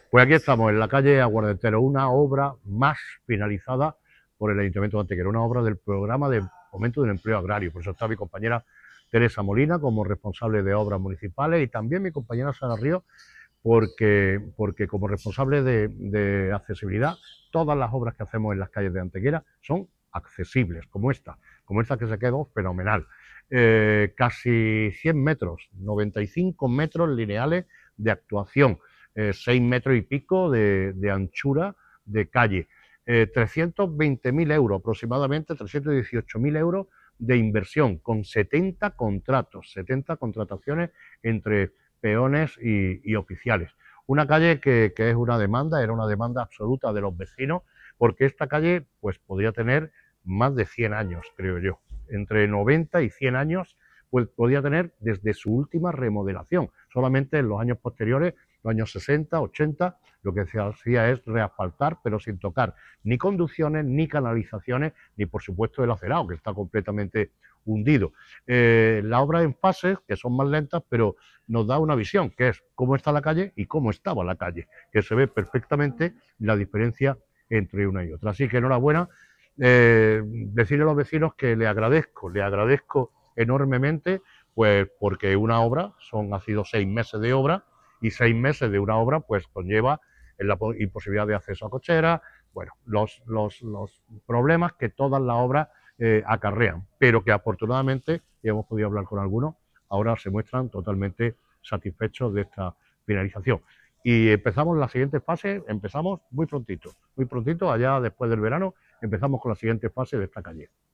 Pues aquí estamos, en la calle Aguardentero, una obra más finalizada por el Ayuntamiento de Antequera, una obra del programa de fomento del empleo agrario. Por eso está mi compañera Teresa Molina como responsable de obras municipales y también mi compañera Sara Ríos, porque como responsable de accesibilidad, todas las obras que hacemos en las calles de Antequera son accesibles, como esta que se quedó fenomenal. Casi 100 metros, 95 metros lineales de actuación, 6 metros y pico de anchura de calle, 320.000 euros, aproximadamente 318.000 euros de inversión, con 70 contratos, 70 contrataciones entre peones y oficiales. Una calle que es una demanda, era una demanda absoluta de los vecinos, porque esta calle pues podría tener más de 100 años, creo yo, entre 90 y 100 años, pues podía tener desde su última remodelación. Solamente en los años posteriores, los años 60, 80, lo que se hacía es reasfaltar, pero sin tocar ni conducciones, ni canalizaciones, ni por supuesto el acerado, que está completamente hundido. La obra en fases, que son más lentas, pero nos da una visión, que es cómo está la calle y cómo estaba la calle, que se ve perfectamente la diferencia entre una y otra. Así que enhorabuena, decirle a los vecinos que le agradezco enormemente, pues porque una obra ha sido 6 meses de obra, y 6 meses de una obra pues conlleva la imposibilidad de acceso a cochera, bueno, los problemas que todas las obras acarrean, pero que afortunadamente, y hemos podido hablar con algunos, ahora se muestran totalmente satisfechos de esta finalización. Y empezamos la siguiente fase, empezamos muy prontito, allá después del verano, empezamos con la siguiente fase de esta calle.